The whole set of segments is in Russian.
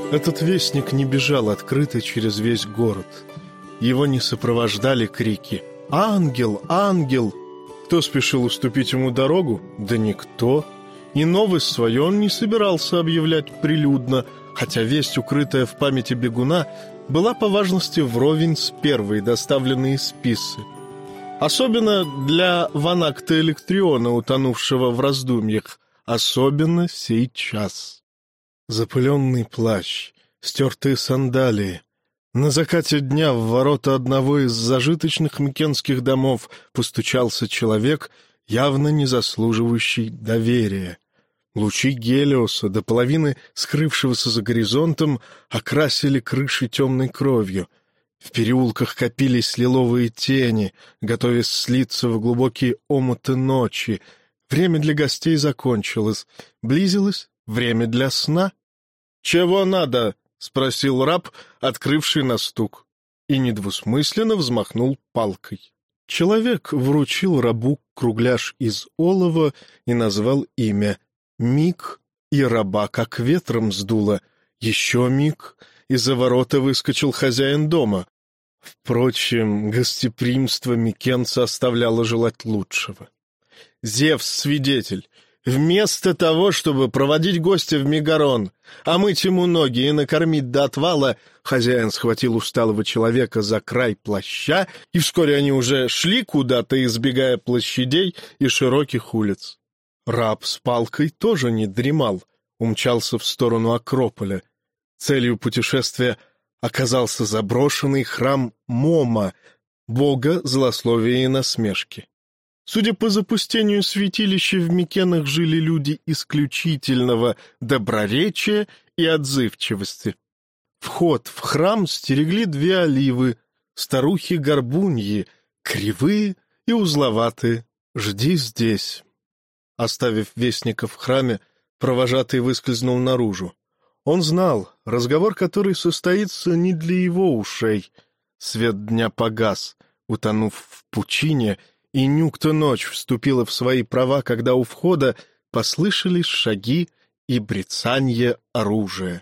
Этот вестник не бежал открыто через весь город. Его не сопровождали крики «Ангел! Ангел!». Кто спешил уступить ему дорогу? Да никто. И новость свою он не собирался объявлять прилюдно, хотя весть, укрытая в памяти бегуна, была по важности вровень с первой, доставленной из Писсы. Особенно для Ванакта Электриона, утонувшего в раздумьях, особенно сейчас. Запыленный плащ, стертые сандалии. На закате дня в ворота одного из зажиточных микенских домов постучался человек, явно не заслуживающий доверия. Лучи Гелиоса, до половины скрывшегося за горизонтом, окрасили крыши темной кровью. В переулках копились лиловые тени, готовясь слиться в глубокие омуты ночи. Время для гостей закончилось. Близилось время для сна. «Чего надо?» — спросил раб, открывший на стук, и недвусмысленно взмахнул палкой. Человек вручил рабу кругляш из олова и назвал имя. Миг, и раба как ветром сдуло. Еще миг, и за ворота выскочил хозяин дома. Впрочем, гостеприимство микенца оставляло желать лучшего. Зевс — свидетель. Вместо того, чтобы проводить гостя в Мегарон, омыть ему ноги и накормить до отвала, хозяин схватил усталого человека за край плаща, и вскоре они уже шли куда-то, избегая площадей и широких улиц. Раб с палкой тоже не дремал, умчался в сторону Акрополя. Целью путешествия оказался заброшенный храм Мома, бога злословия и насмешки. Судя по запустению святилища, в Микенах жили люди исключительного доброречия и отзывчивости. Вход в храм стерегли две оливы, старухи-горбуньи, кривые и узловатые. «Жди здесь». Оставив вестника в храме, провожатый выскользнул наружу. Он знал, разговор, который состоится не для его ушей. Свет дня погас, утонув в пучине, и Нюкта-ночь вступила в свои права, когда у входа послышались шаги и брецанье оружия.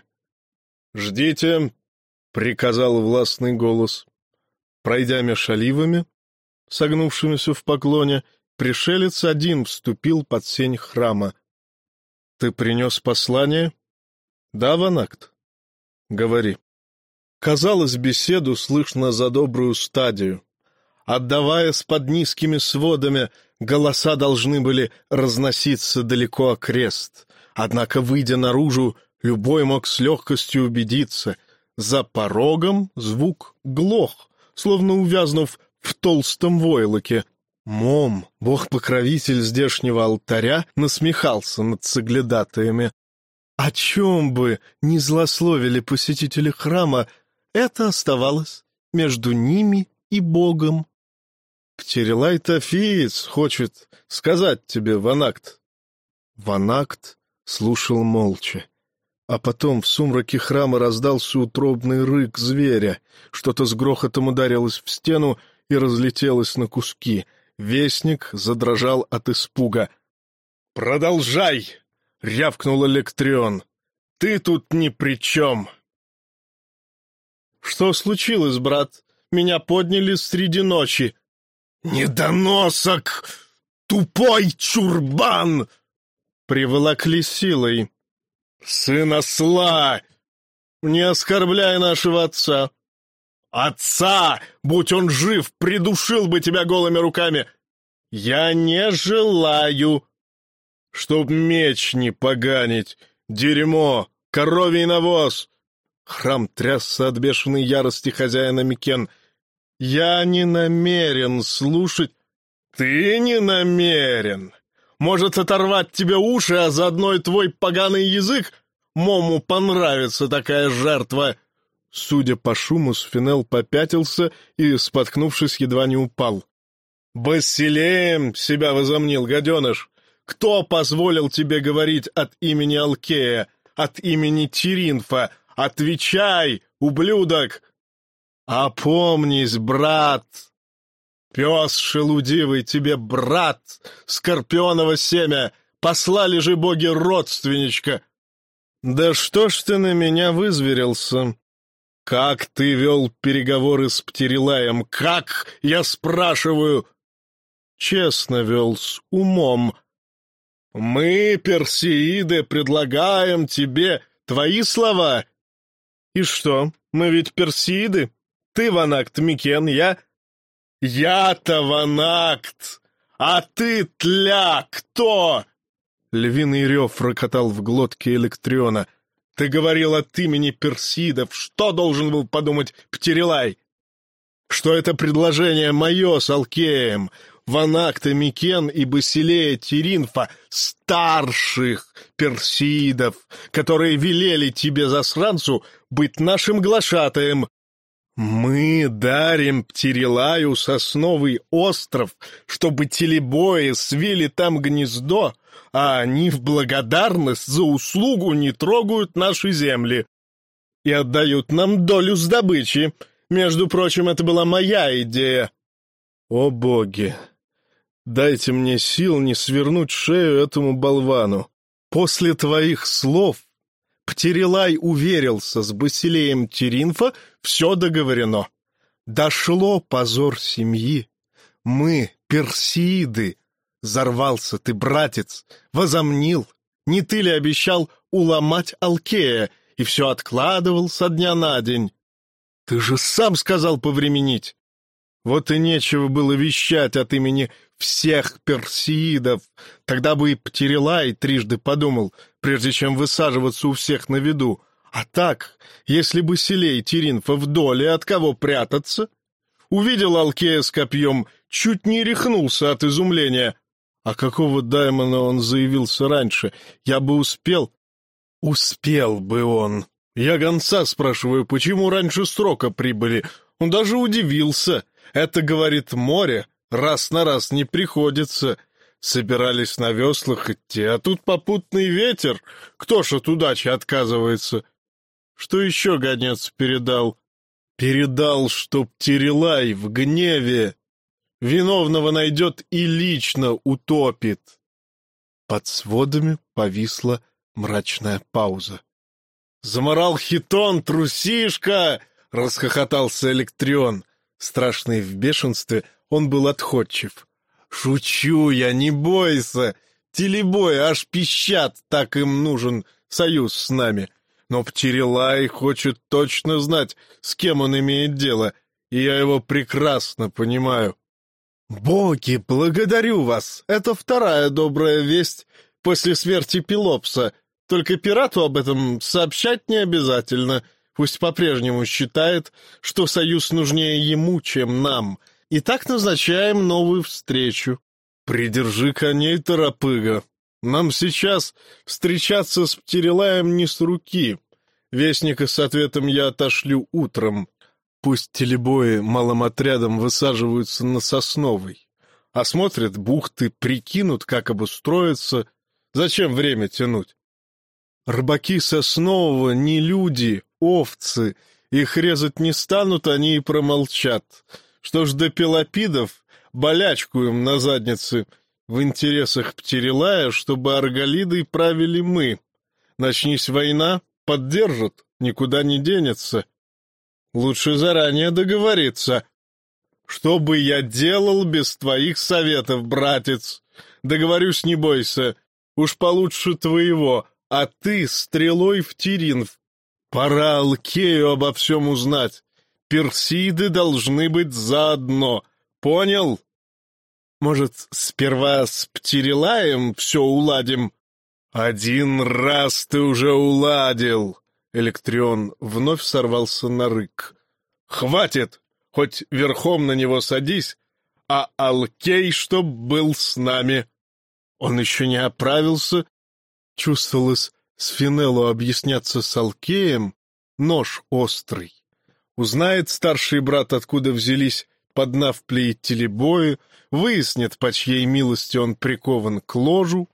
«Ждите!» — приказал властный голос. Пройдя меж оливами, согнувшимися в поклоне, пришелец один вступил под сень храма. «Ты принес послание?» «Да, Ванакт?» «Говори». Казалось, беседу слышно за добрую стадию. Отдаваясь под низкими сводами, голоса должны были разноситься далеко окрест. Однако, выйдя наружу, любой мог с легкостью убедиться. За порогом звук глох, словно увязнув в толстом войлоке. Мом, бог-покровитель здешнего алтаря, насмехался над соглядатаями. О чем бы ни злословили посетители храма, это оставалось между ними и Богом. «Птерелай-Тофиец хочет сказать тебе, Ванакт». Ванакт слушал молча. А потом в сумраке храма раздался утробный рык зверя. Что-то с грохотом ударилось в стену и разлетелось на куски. Вестник задрожал от испуга. «Продолжай!» — рявкнул Электрион. «Ты тут ни при чем!» «Что случилось, брат? Меня подняли среди ночи». «Недоносок! Тупой чурбан!» «Приволокли силой». «Сын осла! Не оскорбляй нашего отца». «Отца! Будь он жив, придушил бы тебя голыми руками!» «Я не желаю!» «Чтоб меч не поганить! Дерьмо! Коровий навоз!» Храм трясся от бешеной ярости хозяина Микен. «Я не намерен слушать...» «Ты не намерен? Может, оторвать тебе уши, а заодно и твой поганый язык? Мому понравится такая жертва!» Судя по шуму, Сфинел попятился и, споткнувшись, едва не упал. «Басилеем себя возомнил, гаденыш! Кто позволил тебе говорить от имени Алкея, от имени Тиринфа? Отвечай, ублюдок!» «Опомнись, брат! Пес шелудивый тебе, брат! Скорпионово семя! Послали же боги родственничка!» «Да что ж ты на меня вызверился? Как ты вел переговоры с Птерилаем? Как, я спрашиваю?» «Честно вел, с умом. Мы, персеиды, предлагаем тебе твои слова. И что, мы ведь персеиды? Ты Ванакт Микен, Я-то Ванакт, а ты тля кто?» Львиный рев рокотал в глотке Электриона. «Ты говорил от имени персидов. Что должен был подумать Птерилай? Что это предложение мое с Алкеем, Ванакта Микен и Басилея Тиринфа, старших персидов, которые велели тебе, засранцу, быть нашим глашатаем. Мы дарим Птерилаю сосновый остров, чтобы телебои свили там гнездо, а они в благодарность за услугу не трогают наши земли и отдают нам долю с добычи. Между прочим, это была моя идея. О боги! Дайте мне сил не свернуть шею этому болвану. После твоих слов Птерилай уверился с Басилеем Тиринфа, все договорено. Дошло позор семьи. Мы, персииды. Зарвался ты, братец, возомнил. Не ты ли обещал уломать Алкея и все откладывал со дня на день? Ты же сам сказал повременить. Вот и нечего было вещать от имени всех персеидов. Тогда бы и Птерилай трижды подумал, прежде чем высаживаться у всех на виду. А так, если бы Басилей Тиринфа в доле, от кого прятаться? Увидел Алкея с копьем, чуть не рехнулся от изумления. А какого даймона он заявился раньше? Я бы успел. Успел бы он. Я гонца спрашиваю, почему раньше срока прибыли. Он даже удивился. Это, говорит, море. Раз на раз не приходится. Собирались на веслах идти, а тут попутный ветер. Кто ж от удачи отказывается? Что еще гонец передал? Передал, что Птерилай в гневе виновного найдет и лично утопит. Под сводами повисла мрачная пауза. «Заморал хитон, трусишка!» — расхохотался Электрион. Страшный в бешенстве, он был отходчив. «Шучу я, не бойся! Телебои аж пищат, так им нужен союз с нами. Но Птерилай хочет точно знать, с кем он имеет дело, и я его прекрасно понимаю». «Боги, благодарю вас! Это вторая добрая весть после смерти Пелопса. Только пирату об этом сообщать не обязательно. Пусть по-прежнему считает, что союз нужнее ему, чем нам. И так назначаем новую встречу. Придержи коней, торопыга. Нам сейчас встречаться с Птерилаем не с руки. Вестника с ответом я отошлю утром. Пусть телебои малым отрядом высаживаются на Сосновой. Осмотрят бухты, прикинут, как обустроиться. Зачем время тянуть? Рыбаки Соснового не люди, овцы. Их резать не станут, они и промолчат. Что ж до пелопидов, болячку им на заднице. В интересах Птерилая, чтобы Арголидой правили мы. Начнись война, поддержат, никуда не денется. Лучше заранее договориться. Что бы я делал без твоих советов, братец? Договорюсь, не бойся. Уж получше твоего, а ты стрелой в Тиринф. Пора Алкею обо всем узнать. Персиды должны быть заодно. Понял? Может, сперва с Птерилаем все уладим? Один раз ты уже уладил. Электрион вновь сорвался на рык. Хватит! Хоть верхом на него садись, а Алкей чтоб был с нами. Он еще не оправился. Чувствовалось, с Финеллу объясняться с Алкеем нож острый. Узнает старший брат, откуда взялись поднавпли и телебои, выяснит, по чьей милости он прикован к ложу.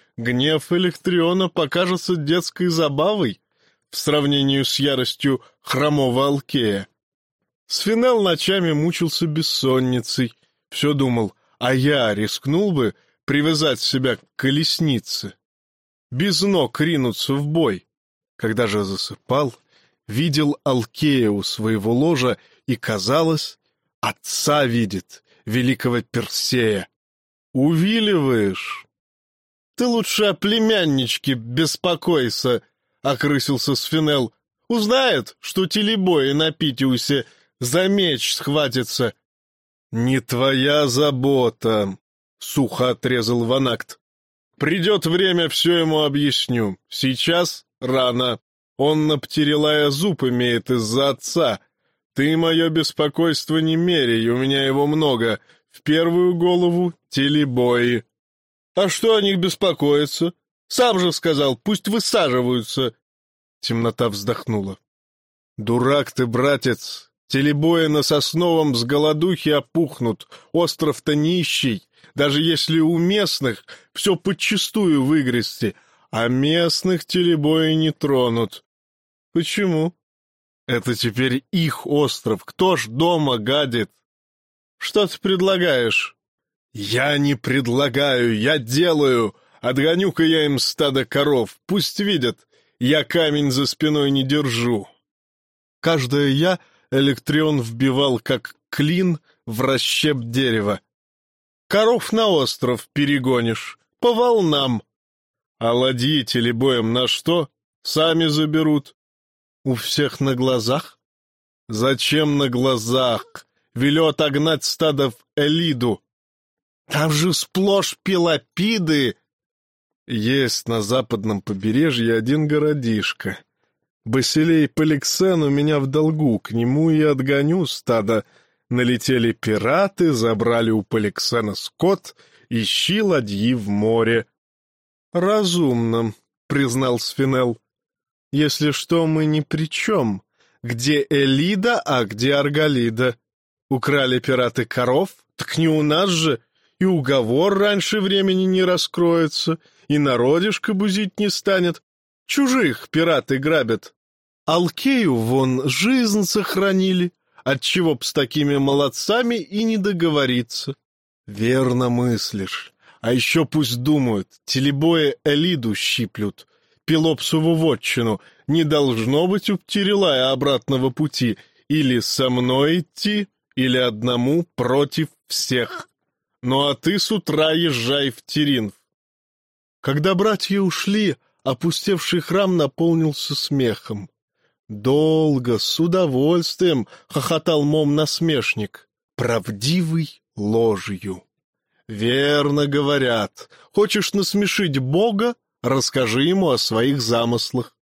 Гнев Электриона покажется детской забавой в сравнении с яростью хромого Алкея. Сфинел ночами мучился бессонницей, все думал, а я рискнул бы привязать себя к колеснице, без ног ринуться в бой. Когда же засыпал, видел Алкея у своего ложа и, казалось, отца видит, великого Персея. Увиливаешь? Ты лучше о племянничке беспокойся, — окрысился Сфинел. Узнает, что телебои на Питиусе за меч схватится. Не твоя забота, — сухо отрезал Ванакт. Придет время, все ему объясню. Сейчас рано. Он на Птерелая зуб имеет из-за отца. Ты мое беспокойство не меряй, у меня его много. В первую голову — телебои. А что о них беспокоиться? Сам же сказал, пусть высаживаются. Темнота вздохнула. Дурак ты, братец. Телебои на Сосновом с голодухи опухнут. Остров-то нищий. Даже если у местных все подчистую выгрести, а местных телебои не тронут. Почему? Это теперь их остров. Кто ж дома гадит? Что ты предлагаешь? Я не предлагаю, я делаю. Отгоню-ка я им стадо коров. Пусть видят, я камень за спиной не держу. Каждое «я» Электрион вбивал, как клин, в расщеп дерева. Коров на остров перегонишь, по волнам. А ладьи телебоем на что? Сами заберут. У всех на глазах? Зачем на глазах? Велю отогнать стадо в Элиду. Там же сплошь пелопиды. Есть на западном побережье один городишко. Басилей Поликсен у меня в долгу, к нему и отгоню стадо. Налетели пираты, забрали у Поликсена скот, ищи ладьи в море. — Разумно, — признал Сфинел. — Если что, мы ни при чем. Где Элида, а где Арголида? Украли пираты коров? Так не у нас же. И уговор раньше времени не раскроется, и народишко бузить не станет. Чужих пираты грабят. Алкею вон жизнь сохранили. Отчего б с такими молодцами и не договориться? Верно мыслишь. А еще пусть думают, телебои Элиду щиплют. Пелопсову вотчину не должно быть у Птерелая обратного пути. Или со мной идти, или одному против всех. Ну а ты с утра езжай в Теринф. Когда братья ушли, опустевший храм наполнился смехом. Долго, с удовольствием хохотал мом-насмешник, правдивый ложью. Верно говорят, хочешь насмешить Бога, расскажи ему о своих замыслах.